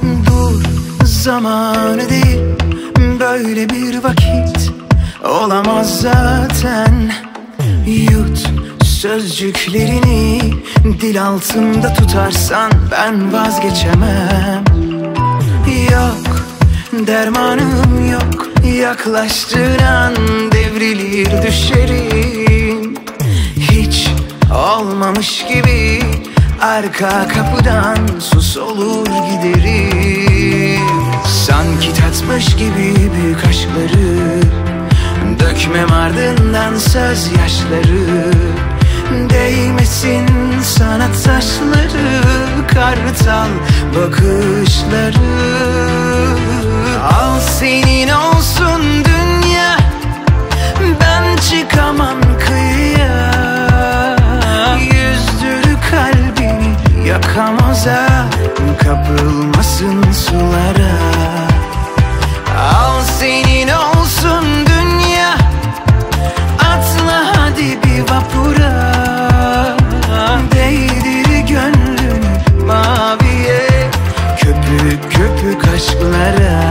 Dur, zamanı değil, böyle bir vakit olamaz zaten. Yut sözcüklerini, dil altında tutarsan ben vazgeçemem. Yok, dermanım yok, yaklaştığın an devrilir düşerim. Hiç olmamış gibi arka kapıdan sus olur giderim. Sanki tatmış gibi büyük aşkları dökmem ardından söz yaşları. Değmesin sana taşları, kartal bakışları. Al senin olsun dünya, ben çıkamam kıyıya. Yüzdür kalbini yakamaz ha, kapılmasın sulara. Al senin olsun dünya, atla hadi bir vapura. Değdir gönlünü maviye, köpük köpük aşklara.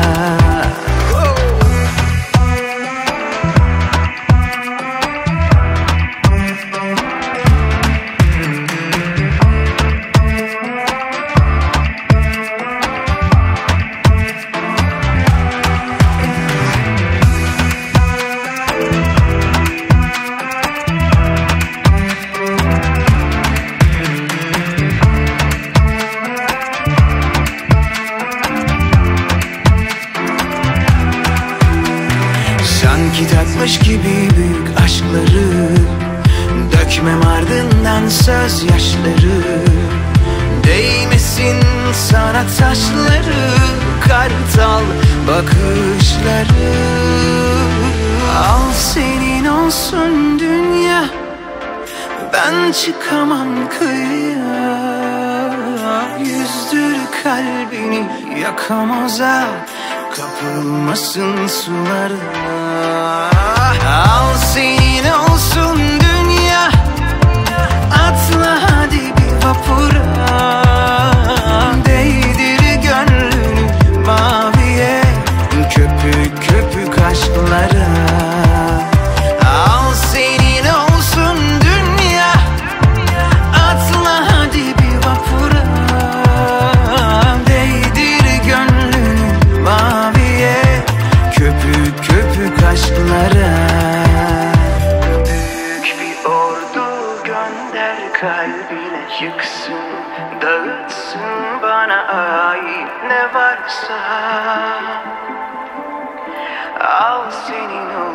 Sanki tatmış gibi büyük aşkları dökmem ardından söz yaşları. Değmesin sana taşları, kartal bakışları. Al senin olsun dünya, ben çıkamam kıyıya. Yüzdür kalbini yakamaz ha, kapılmasın sulara. Al senin olsun dünya, atla hadi bir vapura. Değdir gönlünü maviye, köpük köpük aşklara. Al senin olsun dünya, atla hadi bir vapura. Değdir gönlünü maviye, köpük köpük aşklara. Büyük bir ordu gönder kalbine, yıksın dağıtsın bana ait ne varsa. Al senin